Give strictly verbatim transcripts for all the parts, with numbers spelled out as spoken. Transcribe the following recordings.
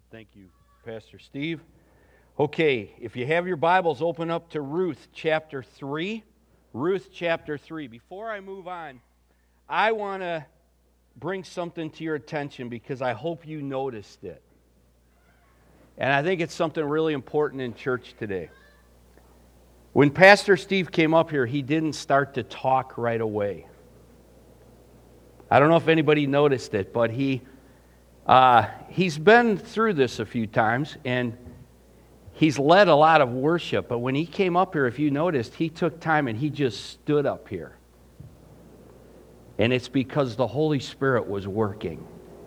Thank you, Pastor Steve. Okay, if you have your Bibles, open up to Ruth chapter three. Ruth chapter three. Before I move on, I want to bring something to your attention because I hope you noticed it. And I think it's something really important in church today. When Pastor Steve came up here, he didn't start to talk right away. I don't know if anybody noticed it, but he uh, he's been through this a few times, and he's led a lot of worship. But when he came up here, if you noticed, he took time and he just stood up here. And it's because the Holy Spirit was working.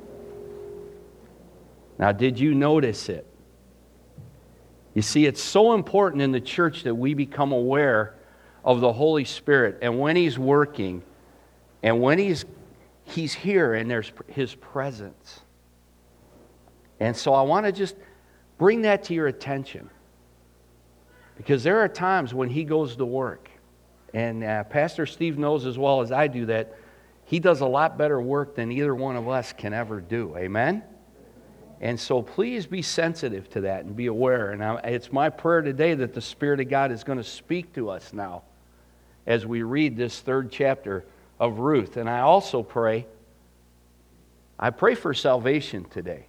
Now, did you notice it? You see, it's so important in the church that we become aware of the Holy Spirit and when He's working and when He's He's here and there's His presence. And so I want to just bring that to your attention. Because there are times when He goes to work. And uh, Pastor Steve knows as well as I do that He does a lot better work than either one of us can ever do. Amen? And so please be sensitive to that and be aware. And I, it's my prayer today that the Spirit of God is going to speak to us now as we read this third chapter of Ruth. And I also pray, I pray for salvation today.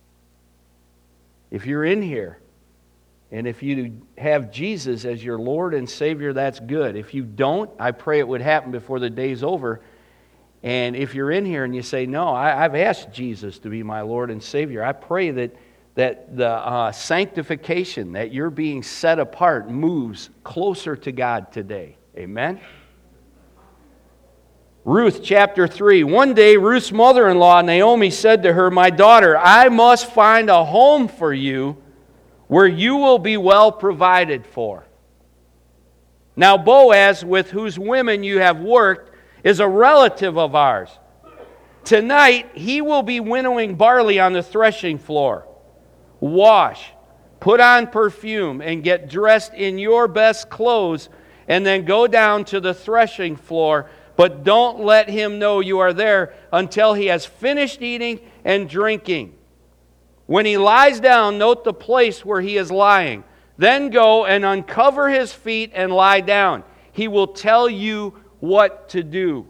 If you're in here, and if you have Jesus as your Lord and Savior, that's good. If you don't, I pray it would happen before the day's over. And if you're in here and you say, no, I, I've asked Jesus to be my Lord and Savior, I pray that, that the uh, sanctification, that you're being set apart, moves closer to God today. Amen? Ruth chapter three. One day, Ruth's mother-in-law, Naomi, said to her, "My daughter, I must find a home for you where you will be well provided for. Now Boaz, with whose women you have worked, is a relative of ours. Tonight he will be winnowing barley on the threshing floor. Wash, put on perfume, and get dressed in your best clothes, and then go down to the threshing floor. But don't let him know you are there until he has finished eating and drinking. When he lies down, note the place where he is lying. Then go and uncover his feet and lie down. He will tell you what to do."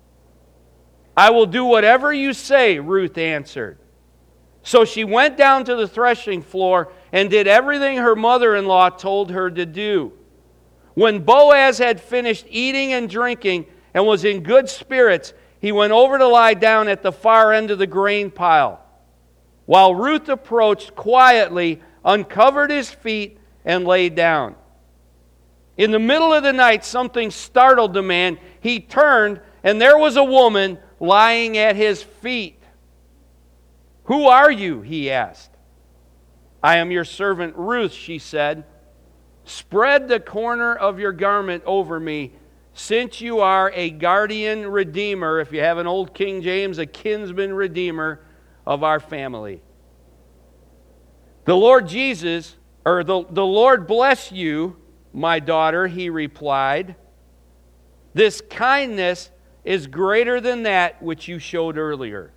"I will do whatever you say," Ruth answered. So she went down to the threshing floor and did everything her mother-in-law told her to do. When Boaz had finished eating and drinking and was in good spirits, he went over to lie down at the far end of the grain pile, while Ruth approached quietly, uncovered his feet, and lay down. In the middle of the night, something startled the man. He turned, and there was a woman lying at his feet. "Who are you?" he asked. "I am your servant Ruth," she said. "Spread the corner of your garment over me, since you are a guardian redeemer," if you have an old King James, a kinsman redeemer of our family. "The Lord Jesus, or the, the Lord bless you, my daughter," he replied. "This kindness is greater than that which you showed earlier.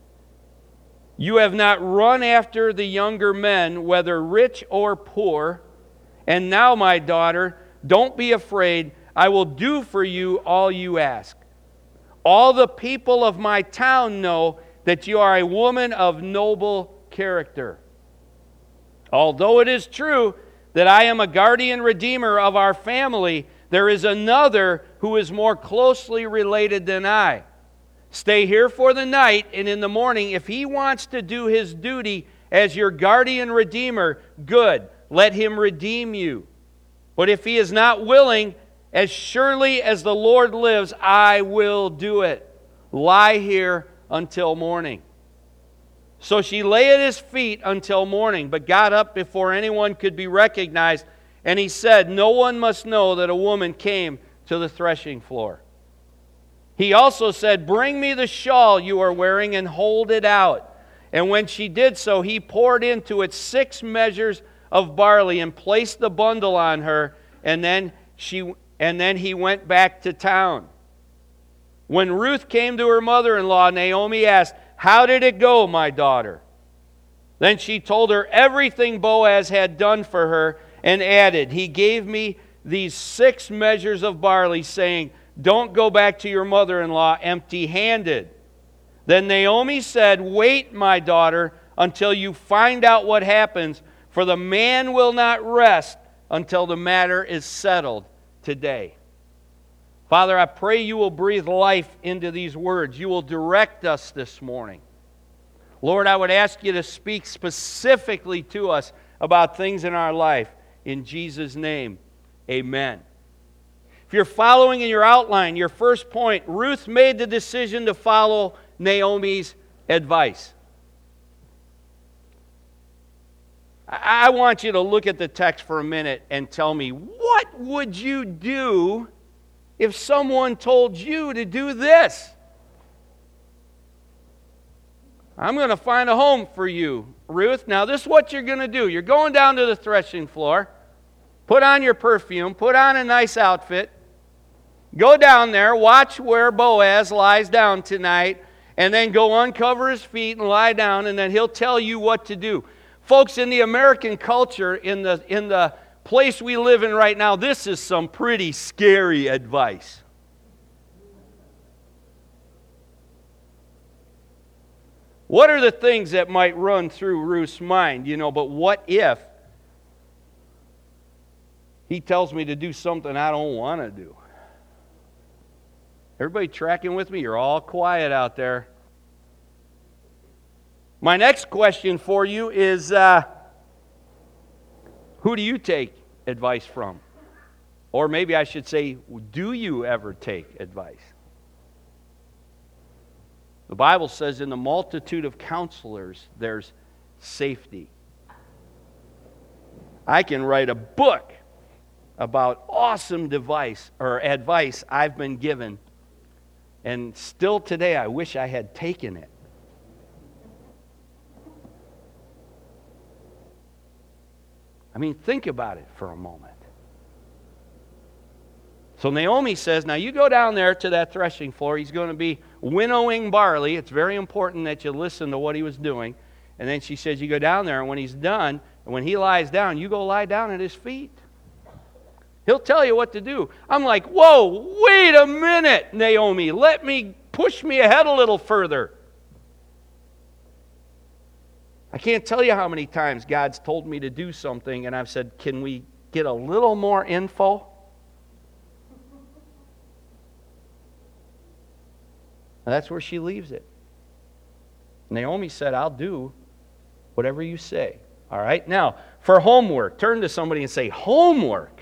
You have not run after the younger men, whether rich or poor. And now, my daughter, don't be afraid. I will do for you all you ask. All the people of my town know that you are a woman of noble character. Although it is true that I am a guardian redeemer of our family, there is another who is more closely related than I. Stay here for the night, and in the morning, if he wants to do his duty as your guardian redeemer, good, let him redeem you. But if he is not willing, as surely as the Lord lives, I will do it. Lie here until morning." So she lay at his feet until morning, but got up before anyone could be recognized. And he said, "No one must know that a woman came to the threshing floor." He also said, "Bring me the shawl you are wearing and hold it out." And when she did so, he poured into it six measures of barley and placed the bundle on her, and then she and then he went back to town. When Ruth came to her mother-in-law, Naomi asked, "How did it go, my daughter?" Then she told her everything Boaz had done for her and added, "He gave me these six measures of barley, saying, 'Don't go back to your mother-in-law empty-handed.' Then Naomi said, 'Wait, my daughter, until you find out what happens, for the man will not rest until the matter is settled today.'" Father, I pray you will breathe life into these words. You will direct us this morning. Lord, I would ask you to speak specifically to us about things in our life. In Jesus' name, amen. If you're following in your outline, your first point, Ruth made the decision to follow Naomi's advice. I want you to look at the text for a minute and tell me, what would you do if someone told you to do this? "I'm going to find a home for you, Ruth." Now, this is what you're going to do. You're going down to the threshing floor. Put on your perfume. Put on a nice outfit. Go down there. Watch where Boaz lies down tonight. And then go uncover his feet and lie down. And then he'll tell you what to do. Folks, in the American culture, in the, in the place we live in right now, this is some pretty scary advice. What are the things that might run through Ruth's mind? You know, but what if he tells me to do something I don't want to do? Everybody tracking with me? You're all quiet out there. My next question for you is, uh, who do you take advice from? Or maybe I should say, do you ever take advice? The Bible says in the multitude of counselors, there's safety. I can write a book about awesome device or advice I've been given, and still today I wish I had taken it. I mean, think about it for a moment. So Naomi says, now you go down there to that threshing floor. He's going to be winnowing barley. It's very important that you listen to what he was doing. And then she says, you go down there, and when he's done, and when he lies down, you go lie down at his feet. He'll tell you what to do. I'm like, whoa, wait a minute, Naomi. Let me, push me ahead a little further. I can't tell you how many times God's told me to do something, and I've said, can we get a little more info? And that's where she leaves it. Naomi said, I'll do whatever you say. All right? Now, for homework, turn to somebody and say, homework.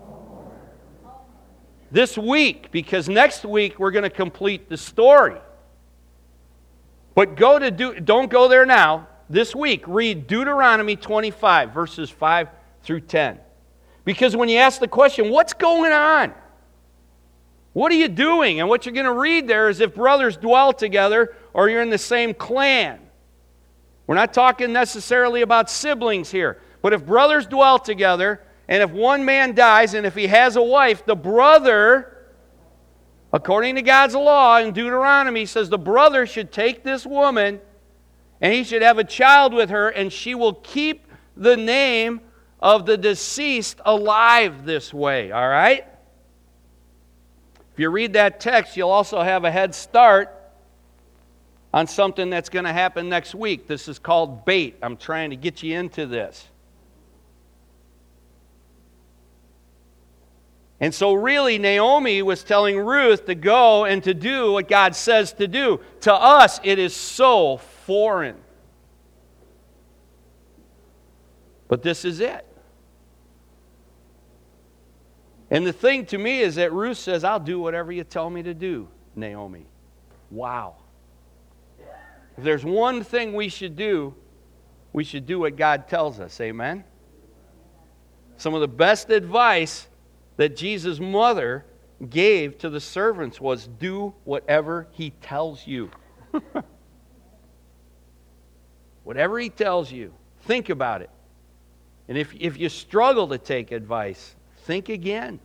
This week, because next week we're going to complete the story. But go to do, don't go there now. This week, read Deuteronomy twenty-five, verses five through ten. Because when you ask the question, what's going on? What are you doing? And what you're going to read there is if brothers dwell together or you're in the same clan. We're not talking necessarily about siblings here. But if brothers dwell together, and if one man dies, and if he has a wife, the brother, according to God's law in Deuteronomy, says the brother should take this woman and he should have a child with her, and she will keep the name of the deceased alive this way. All right? If you read that text, you'll also have a head start on something that's going to happen next week. This is called bait. I'm trying to get you into this. And so really, Naomi was telling Ruth to go and to do what God says to do. To us, it is so foreign. But this is it. And the thing to me is that Ruth says, I'll do whatever you tell me to do, Naomi. Wow. If there's one thing we should do, we should do what God tells us. Amen? Some of the best advice that Jesus' mother gave to the servants was, do whatever he tells you. Whatever he tells you, think about it. And if, if you struggle to take advice, think again.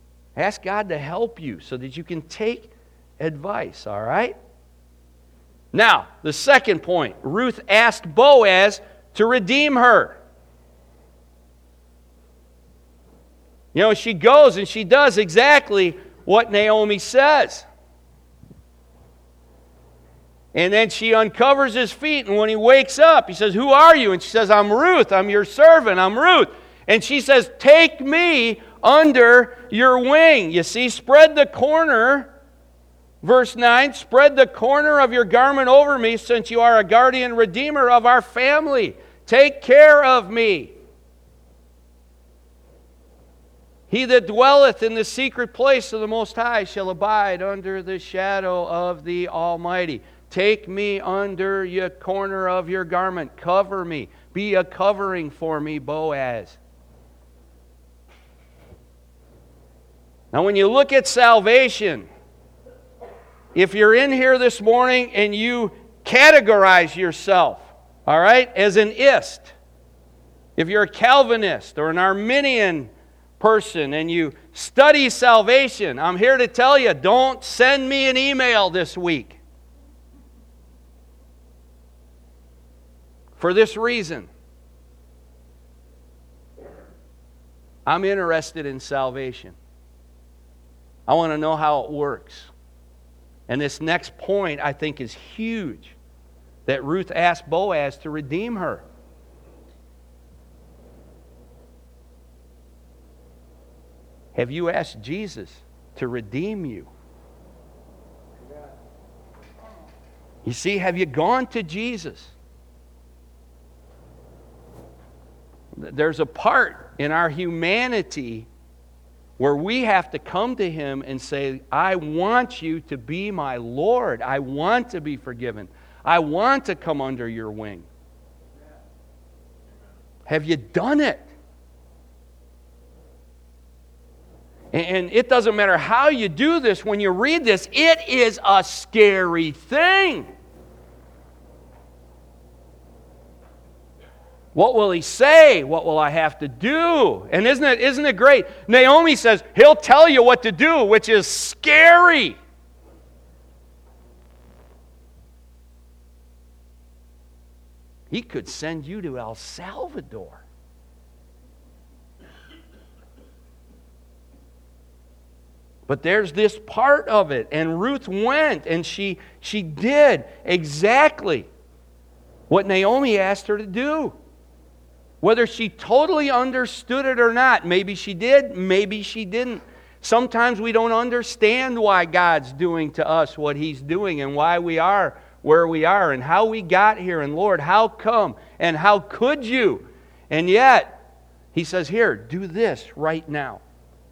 Ask God to help you so that you can take advice, all right? Now, the second point, Ruth asked Boaz to redeem her. You know, she goes and she does exactly what Naomi says. And then she uncovers his feet, and when he wakes up, he says, "Who are you?" And she says, "I'm Ruth. I'm your servant. I'm Ruth." And she says, "Take me under your wing." You see, spread the corner, verse nine, "Spread the corner of your garment over me, since you are a guardian redeemer of our family. Take care of me. He that dwelleth in the secret place of the Most High shall abide under the shadow of the Almighty. Take me under your corner of your garment. Cover me. Be a covering for me, Boaz." Now, when you look at salvation, if you're in here this morning and you categorize yourself, all right, as an ist, if you're a Calvinist or an Arminian person and you study salvation, I'm here to tell you, don't send me an email this week. For this reason, I'm interested in salvation. I want to know how it works. And this next point, I think, is huge. That Ruth asked Boaz to redeem her. Have you asked Jesus to redeem you? You see, have you gone to Jesus? There's a part in our humanity where we have to come to Him and say, "I want you to be my Lord. I want to be forgiven. I want to come under your wing." Have you done it? And it doesn't matter how you do this, when you read this, it is a scary thing. What will he say? What will I have to do? And isn't it, isn't it great? Naomi says, he'll tell you what to do, which is scary. He could send you to El Salvador. But there's this part of it. And Ruth went and she, she did exactly what Naomi asked her to do. Whether she totally understood it or not, maybe she did, maybe she didn't. Sometimes we don't understand why God's doing to us what He's doing and why we are where we are and how we got here. And Lord, how come? And how could you? And yet, He says, here, do this right now.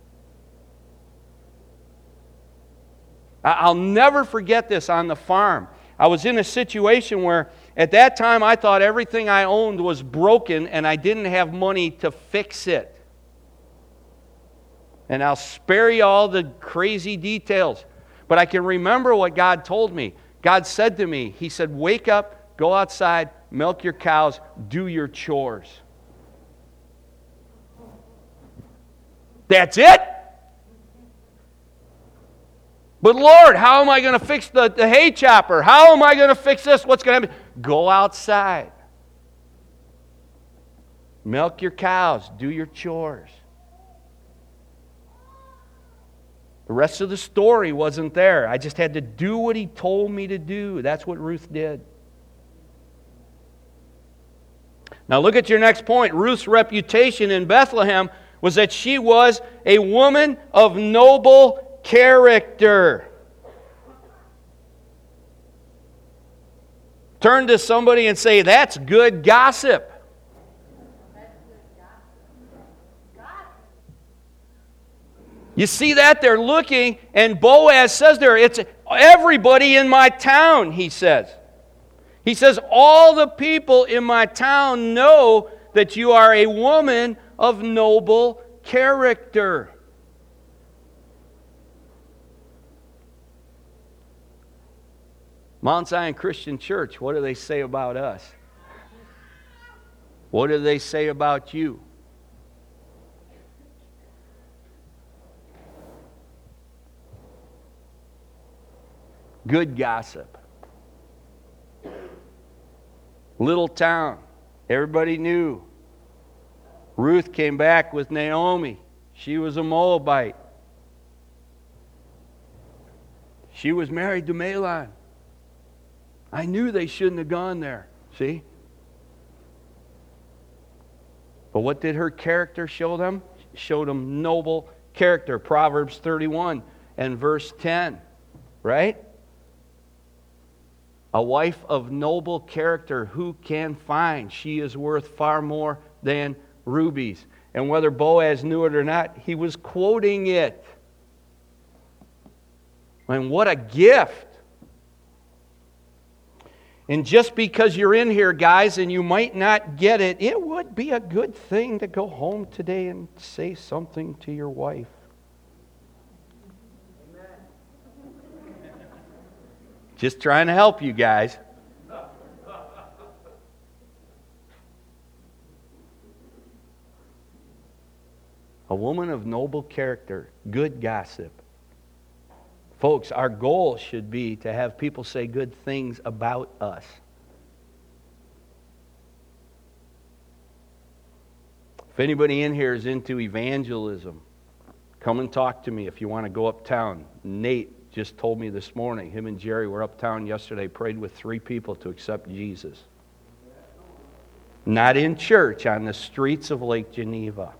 I'll never forget this on the farm. I was in a situation where at that time I thought everything I owned was broken and I didn't have money to fix it. And I'll spare you all the crazy details. But I can remember what God told me. God said to me, He said, wake up, go outside, milk your cows, do your chores. That's it? But Lord, how am I going to fix the, the hay chopper? How am I going to fix this? What's going to happen? Go outside. Milk your cows. Do your chores. The rest of the story wasn't there. I just had to do what He told me to do. That's what Ruth did. Now look at your next point. Ruth's reputation in Bethlehem was that she was a woman of noble character. Turn to somebody and say, that's good gossip. You see that? They're looking, and Boaz says there, it's everybody in my town, he says. He says, all the people in my town know that you are a woman of noble character. Mount Zion Christian Church, what do they say about us? What do they say about you? Good gossip. Little town. Everybody knew. Ruth came back with Naomi. She was a Moabite. She was married to Mahlon. I knew they shouldn't have gone there. See? But what did her character show them? Showed them noble character. Proverbs thirty-one and verse ten. Right? A wife of noble character, who can find? She is worth far more than rubies. And whether Boaz knew it or not, he was quoting it. And what a gift. And just because you're in here, guys, and you might not get it, it would be a good thing to go home today and say something to your wife. Just trying to help you guys. A woman of noble character, good gossip. Folks, our goal should be to have people say good things about us. If anybody in here is into evangelism, come and talk to me if you want to go uptown. Nate just told me this morning, him and Jerry were uptown yesterday, prayed with three people to accept Jesus. Not in church, on the streets of Lake Geneva.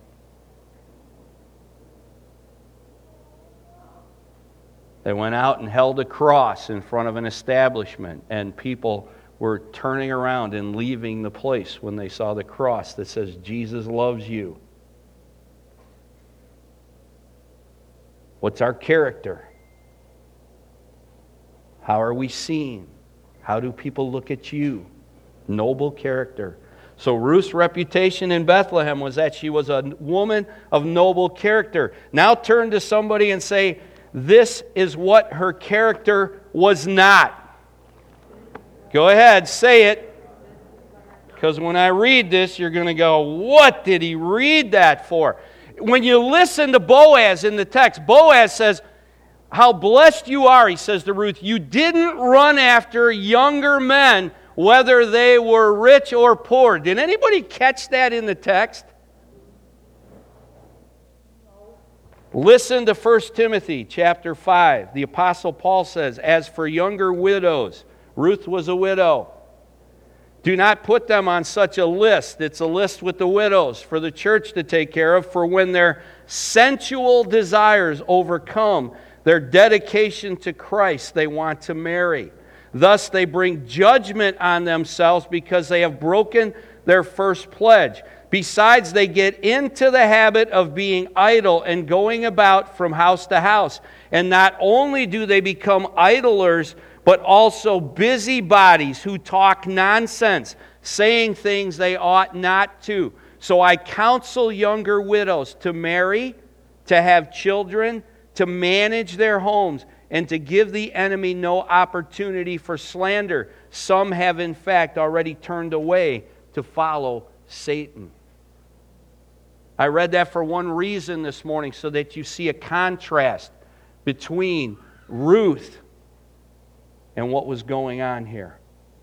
They went out and held a cross in front of an establishment, and people were turning around and leaving the place when they saw the cross that says, Jesus loves you. What's our character? How are we seen? How do people look at you? Noble character. So Ruth's reputation in Bethlehem was that she was a woman of noble character. Now turn to somebody and say, this is what her character was not. Go ahead, say it. Because when I read this, you're going to go, what did he read that for? When you listen to Boaz in the text, Boaz says, how blessed you are, he says to Ruth. You didn't run after younger men, whether they were rich or poor. Did anybody catch that in the text? Listen to First Timothy chapter five. The Apostle Paul says, as for younger widows, Ruth was a widow. Do not put them on such a list. It's a list with the widows for the church to take care of, for when their sensual desires overcome their dedication to Christ, they want to marry. Thus they bring judgment on themselves because they have broken their first pledge. Besides, they get into the habit of being idle and going about from house to house. And not only do they become idlers, but also busybodies who talk nonsense, saying things they ought not to. So I counsel younger widows to marry, to have children, to manage their homes, and to give the enemy no opportunity for slander. Some have in fact already turned away to follow Satan. I read that for one reason this morning, so that you see a contrast between Ruth and what was going on here.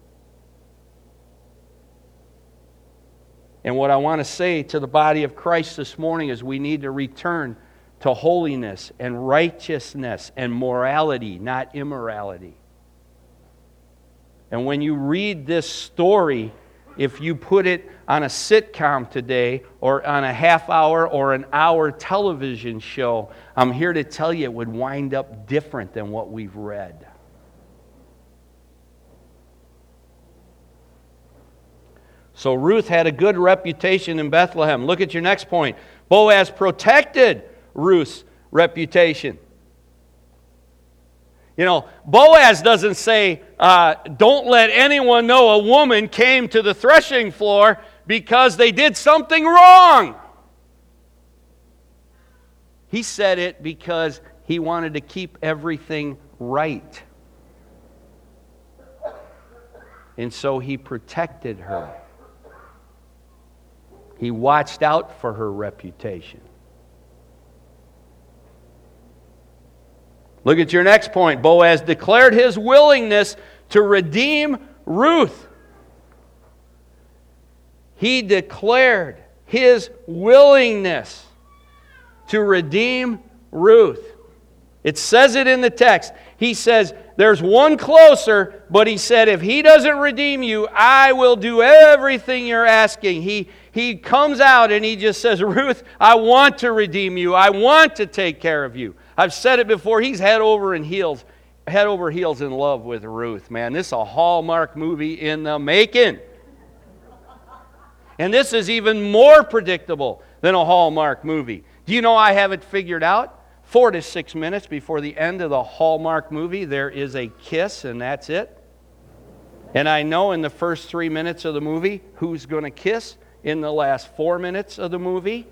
And what I want to say to the body of Christ this morning is we need to return to holiness and righteousness and morality, not immorality. And when you read this story, if you put it on a sitcom today or on a half hour or an hour television show, I'm here to tell you it would wind up different than what we've read. So Ruth had a good reputation in Bethlehem. Look at your next point. Boaz protected Ruth's reputation. You know, Boaz doesn't say, uh, don't let anyone know a woman came to the threshing floor because they did something wrong. He said it because he wanted to keep everything right. And so he protected her. He watched out for her reputation. Look at your next point. Boaz declared his willingness to redeem Ruth. he declared his willingness to redeem Ruth. It says it in the text. He says, there's one closer, but he said, if he doesn't redeem you, I will do everything you're asking. He, he comes out and he just says, Ruth, I want to redeem you. I want to take care of you. I've said it before. He's head over and heels, head over heels in love with Ruth, man. This is a Hallmark movie in the making. And this is even more predictable than a Hallmark movie. Do you know I have it figured out? Four to six minutes before the end of the Hallmark movie, there is a kiss, and that's it. And I know in the first three minutes of the movie who's going to kiss in the last four minutes of the movie.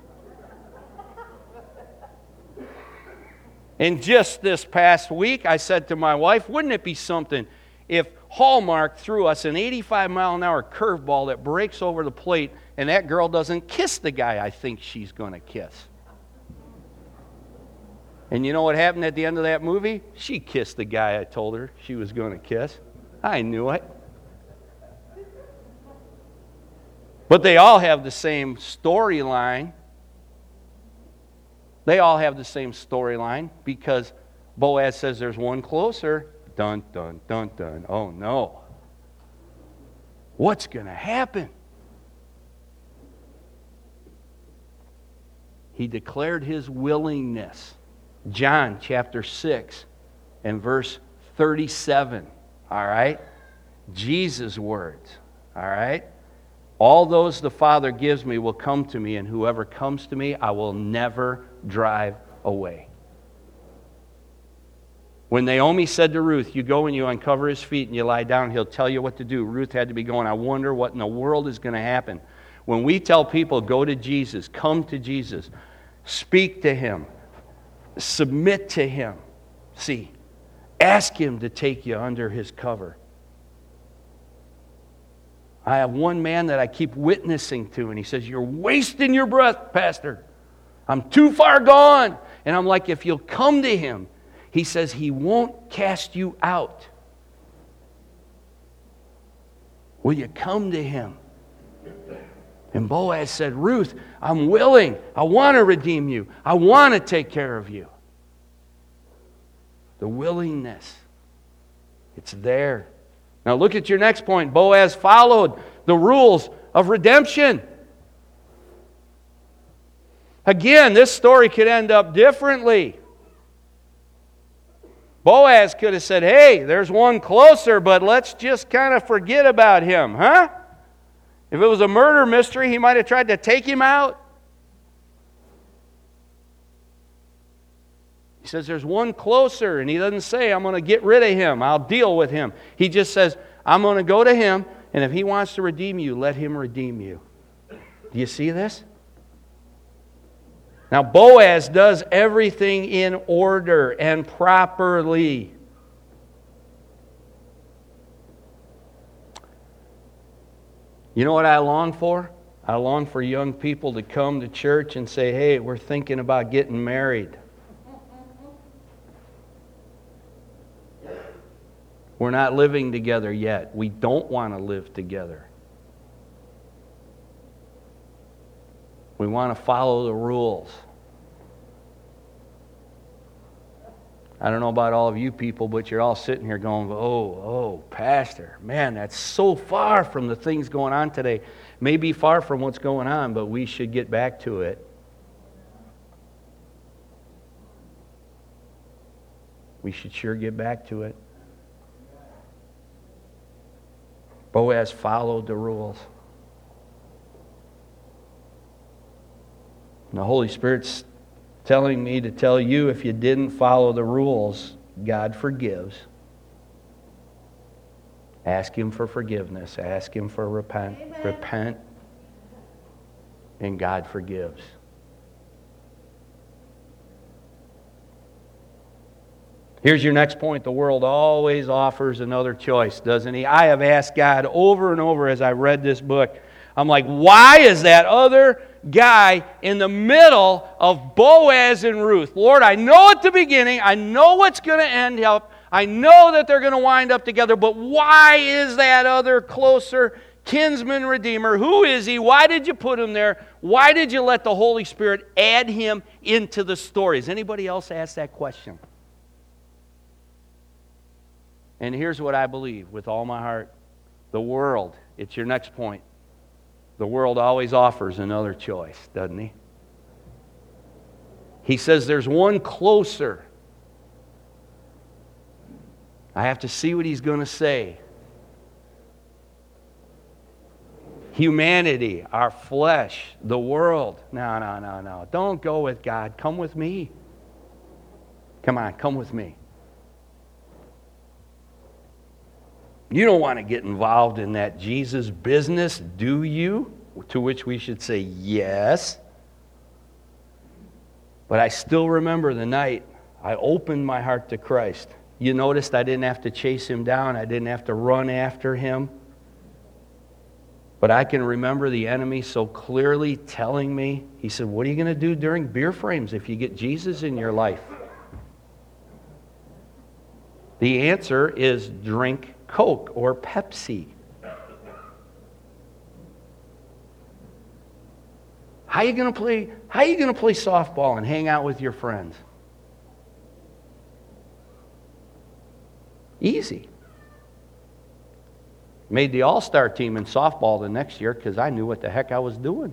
And just this past week, I said to my wife, wouldn't it be something if Hallmark threw us an eighty-five mile an hour curveball that breaks over the plate and that girl doesn't kiss the guy I think she's going to kiss? And you know what happened at the end of that movie? She kissed the guy I told her she was going to kiss. I knew it. But they all have the same storyline. They all have the same storyline because Boaz says there's one closer. Dun, dun, dun, dun. Oh, no. What's going to happen? He declared his willingness. John chapter six and verse thirty-seven. All right? Jesus' words. All right? All those the Father gives me will come to me, and whoever comes to me, I will never drive away. When Naomi said to Ruth, you go and you uncover his feet and you lie down, he'll tell you what to do. Ruth had to be going, I wonder what in the world is going to happen. When we tell people, go to Jesus, come to Jesus, speak to him, submit to him, see, ask him to take you under his cover. I have one man that I keep witnessing to, and he says, you're wasting your breath, Pastor. I'm too far gone. And I'm like, if you'll come to him, he says he won't cast you out. Will you come to him? And Boaz said, Ruth, I'm willing. I want to redeem you. I want to take care of you. The willingness. It's there. Now look at your next point. Boaz followed the rules of redemption. Again, this story could end up differently. Boaz could have said, hey, there's one closer, but let's just kind of forget about him, huh? If it was a murder mystery, he might have tried to take him out. He says there's one closer, and he doesn't say, I'm going to get rid of him. I'll deal with him. He just says, I'm going to go to him, and if he wants to redeem you, let him redeem you. Do you see this? Now, Boaz does everything in order and properly. You know what I long for? I long for young people to come to church and say, hey, we're thinking about getting married. We're not living together yet. We don't want to live together. We want to follow the rules. I don't know about all of you people, but you're all sitting here going, oh, oh, Pastor, man, that's so far from the things going on today. Maybe far from what's going on, but we should get back to it. We should sure get back to it. Boaz followed the rules. And the Holy Spirit's telling me to tell you, if you didn't follow the rules, God forgives. Ask him for forgiveness. Ask him for repent. Amen. Repent. And God forgives. Here's your next point. The world always offers another choice, doesn't he? I have asked God over and over as I read this book. I'm like, why is that other guy in the middle of Boaz and Ruth? Lord, I know at the beginning, I know what's going to end up. I know that they're going to wind up together, but why is that other closer kinsman redeemer. Who is he? Why did you put him there? Why did you let the Holy Spirit add him into the story? Has anybody else asked that question? And here's what I believe with all my heart. The world, it's your next point. The world always offers another choice, doesn't he? He says there's one closer. I have to see what he's going to say. Humanity, our flesh, the world. No, no, no, no. Don't go with God. Come with me. Come on, come with me. You don't want to get involved in that Jesus business, do you? To which we should say yes. But I still remember the night I opened my heart to Christ. You noticed I didn't have to chase him down. I didn't have to run after him. But I can remember the enemy so clearly telling me, he said, what are you going to do during beer frames if you get Jesus in your life? The answer is drink Coke or Pepsi. How are you going to play, how are you going to play softball and hang out with your friends? Easy. Made the all-star team in softball the next year because I knew what the heck I was doing.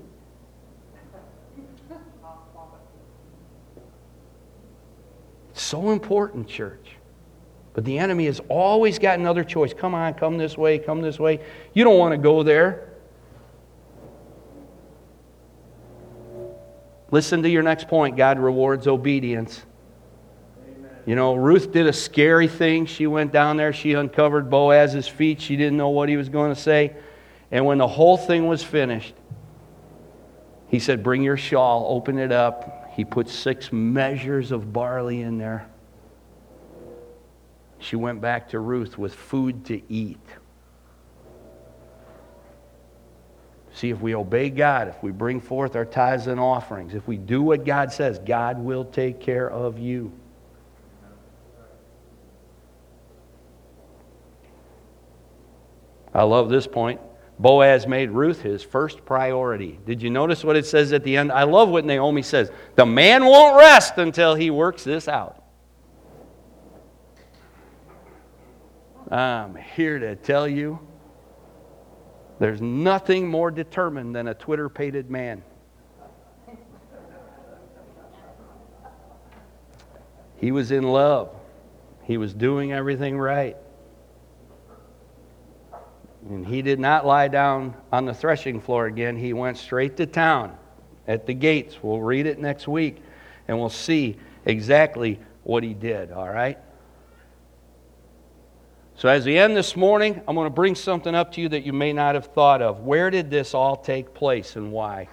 It's so important, church. But the enemy has always got another choice. Come on, come this way, come this way. You don't want to go there. Listen to your next point. God rewards obedience. You know, Ruth did a scary thing. She went down there. She uncovered Boaz's feet. She didn't know what he was going to say. And when the whole thing was finished, he said, bring your shawl, open it up. He put six measures of barley in there. She went back to Ruth with food to eat. See, if we obey God, if we bring forth our tithes and offerings, if we do what God says, God will take care of you. I love this point. Boaz made Ruth his first priority. Did you notice what it says at the end? I love what Naomi says. The man won't rest until he works this out. I'm here to tell you, there's nothing more determined than a Twitter-pated man. He was in love. He was doing everything right. And he did not lie down on the threshing floor again. He went straight to town at the gates. We'll read it next week, and we'll see exactly what he did, all right? So as we end this morning, I'm going to bring something up to you that you may not have thought of. Where did this all take place and why?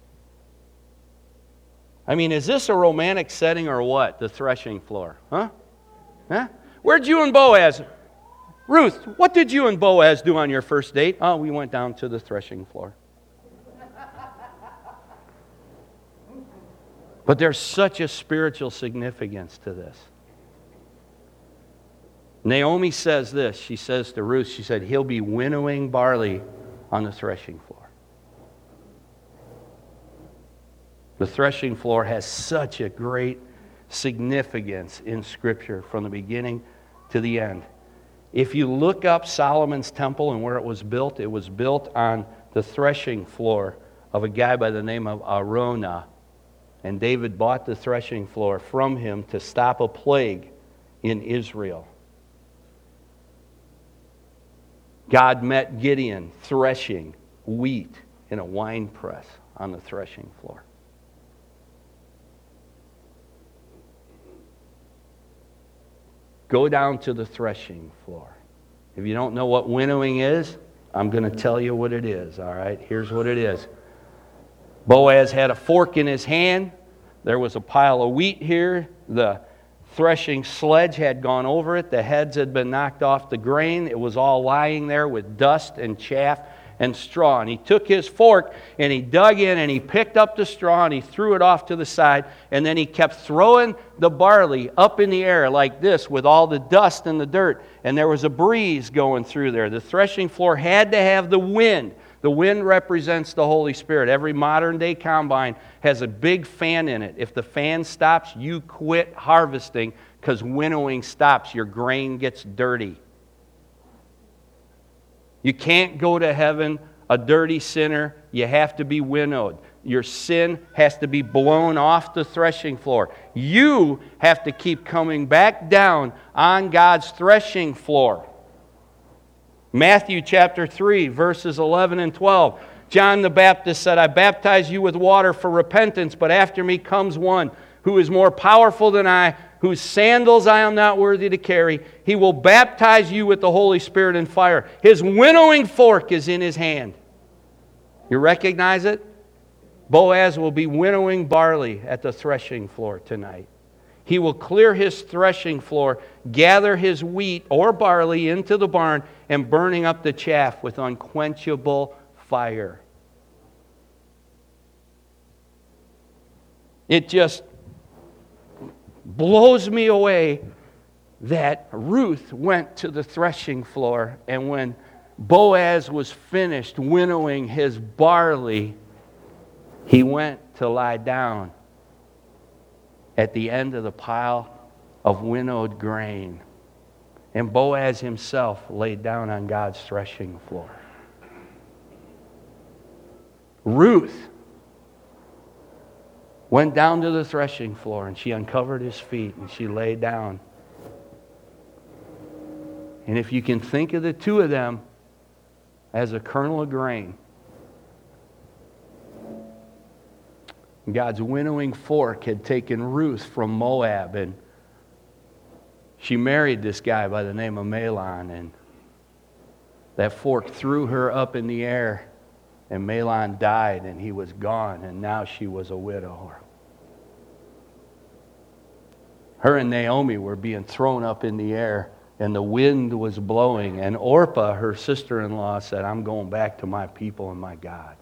I mean, is this a romantic setting or what? The threshing floor, huh? Huh? Where'd you and Boaz... Ruth, what did you and Boaz do on your first date? Oh, we went down to the threshing floor. But there's such a spiritual significance to this. Naomi says this. She says to Ruth, she said, he'll be winnowing barley on the threshing floor. The threshing floor has such a great significance in Scripture from the beginning to the end. If you look up Solomon's temple and where it was built, it was built on the threshing floor of a guy by the name of Araunah. And David bought the threshing floor from him to stop a plague in Israel. God met Gideon threshing wheat in a wine press on the threshing floor. Go down to the threshing floor. If you don't know what winnowing is, I'm going to tell you what it is, all right? Here's what it is. Boaz had a fork in his hand. There was a pile of wheat here. The threshing sledge had gone over it. The heads had been knocked off the grain. It was all lying there with dust and chaff and straw. And he took his fork and he dug in and he picked up the straw and he threw it off to the side. And then he kept throwing the barley up in the air like this with all the dust and the dirt. And there was a breeze going through there. The threshing floor had to have the wind. The wind represents the Holy Spirit. Every modern day combine has a big fan in it. If the fan stops, you quit harvesting because winnowing stops. Your grain gets dirty. You can't go to heaven a dirty sinner. You have to be winnowed. Your sin has to be blown off the threshing floor. You have to keep coming back down on God's threshing floor. Matthew chapter three, verses eleven and twelve. John the Baptist said, I baptize you with water for repentance, but after me comes one who is more powerful than I, whose sandals I am not worthy to carry. He will baptize you with the Holy Spirit and fire. His winnowing fork is in his hand. You recognize it? Boaz will be winnowing barley at the threshing floor tonight. He will clear his threshing floor, gather his wheat or barley into the barn, and burning up the chaff with unquenchable fire. It just blows me away that Ruth went to the threshing floor, and when Boaz was finished winnowing his barley, he went to lie down at the end of the pile of winnowed grain. And Boaz himself laid down on God's threshing floor. Ruth went down to the threshing floor and she uncovered his feet and she lay down. And if you can think of the two of them as a kernel of grain, God's winnowing fork had taken Ruth from Moab, and she married this guy by the name of Mahlon, and that fork threw her up in the air, and Mahlon died, and he was gone, and now she was a widow. Her and Naomi were being thrown up in the air, and the wind was blowing, and Orpah, her sister-in-law, said, I'm going back to my people and my gods.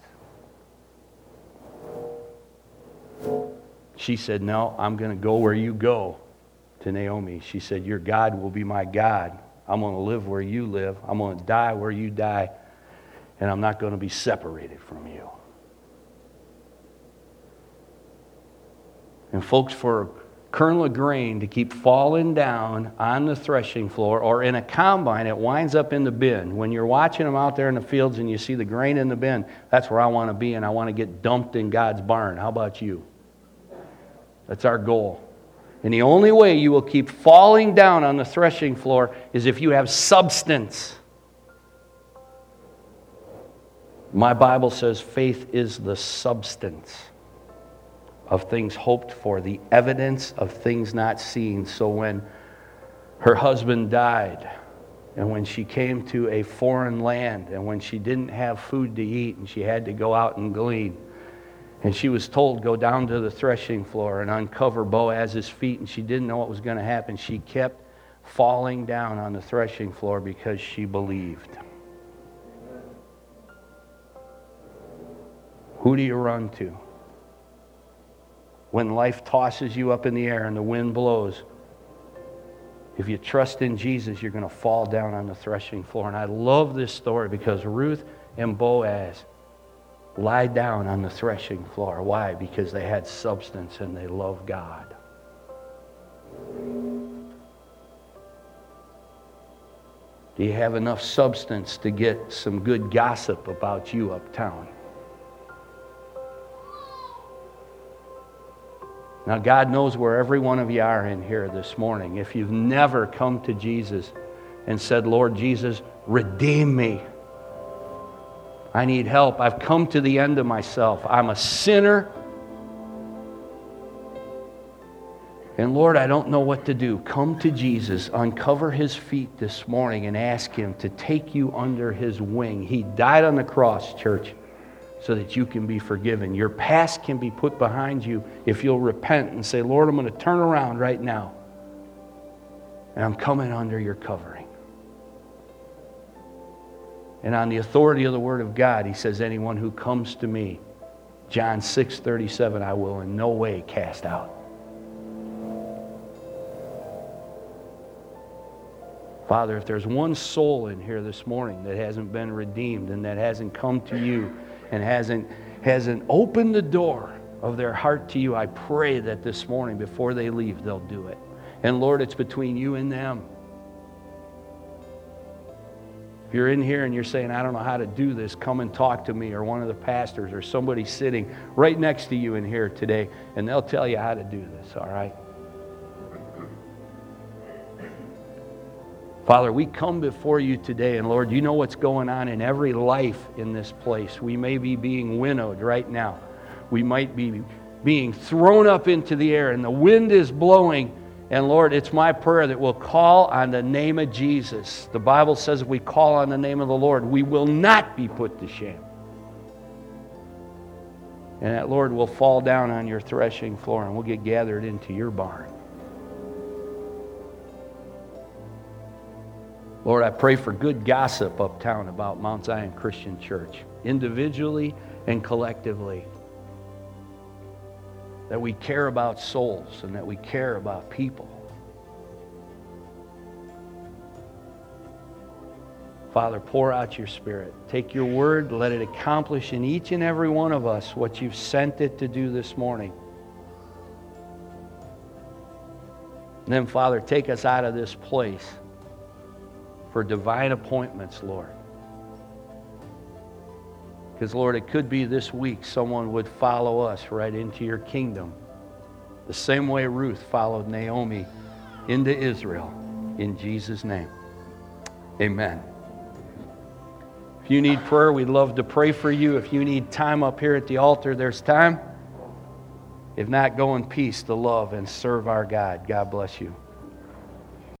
She said, no, I'm going to go where you go, to Naomi. She said, your God will be my God. I'm going to live where you live. I'm going to die where you die. And I'm not going to be separated from you. And folks, for a kernel of grain to keep falling down on the threshing floor or in a combine, it winds up in the bin. When you're watching them out there in the fields and you see the grain in the bin, that's where I want to be, and I want to get dumped in God's barn. How about you? That's our goal. And the only way you will keep falling down on the threshing floor is if you have substance. My Bible says faith is the substance of things hoped for, the evidence of things not seen. So when her husband died, and when she came to a foreign land, and when she didn't have food to eat, and she had to go out and glean, and she was told, go down to the threshing floor and uncover Boaz's feet, and she didn't know what was going to happen. She kept falling down on the threshing floor because she believed. Who do you run to? When life tosses you up in the air and the wind blows, if you trust in Jesus, you're going to fall down on the threshing floor. And I love this story because Ruth and Boaz lie down on the threshing floor. Why? Because they had substance and they love God. Do you have enough substance to get some good gossip about you uptown? Now, God knows where every one of you are in here this morning. If you've never come to Jesus and said, Lord Jesus, redeem me. I need help. I've come to the end of myself. I'm a sinner. And Lord, I don't know what to do. Come to Jesus. Uncover His feet this morning and ask Him to take you under His wing. He died on the cross, church, so that you can be forgiven. Your past can be put behind you if you'll repent and say, Lord, I'm going to turn around right now. And I'm coming under your covering. And on the authority of the Word of God, he says, anyone who comes to me, John six thirty-seven, I will in no way cast out. Father, if there's one soul in here this morning that hasn't been redeemed and that hasn't come to you and hasn't, hasn't opened the door of their heart to you, I pray that this morning before they leave, they'll do it. And Lord, it's between you and them. If you're in here and you're saying, I don't know how to do this, come and talk to me or one of the pastors or somebody sitting right next to you in here today, and they'll tell you how to do this, all right? Father, we come before you today, and Lord, you know what's going on in every life in this place. We may be being winnowed right now. We might be being thrown up into the air, and the wind is blowing. And Lord, it's my prayer that we'll call on the name of Jesus. The Bible says if we call on the name of the Lord, we will not be put to shame. And that, Lord, we'll fall down on your threshing floor, and we'll get gathered into your barn. Lord, I pray for good gossip uptown about Mount Zion Christian Church, individually and collectively. That we care about souls and that we care about people. Father, pour out your Spirit. Take your word, let it accomplish in each and every one of us what you've sent it to do this morning. And then, Father, take us out of this place for divine appointments, Lord. Because, Lord, it could be this week someone would follow us right into your kingdom. The same way Ruth followed Naomi into Israel. In Jesus' name. Amen. If you need prayer, we'd love to pray for you. If you need time up here at the altar, there's time. If not, go in peace to love and serve our God. God bless you.